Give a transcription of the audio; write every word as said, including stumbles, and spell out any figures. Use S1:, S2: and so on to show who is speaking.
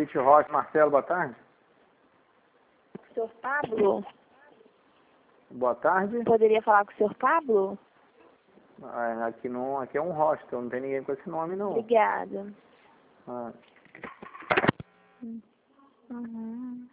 S1: City Rock, Marcelo, boa tarde.
S2: senhor Pablo?
S1: Boa tarde.
S2: Poderia falar com o senhor Pablo?
S1: Ah, aqui, não, aqui é um hostel, não tem ninguém com esse nome, não.
S2: Obrigada.
S1: Ah.
S2: Uhum.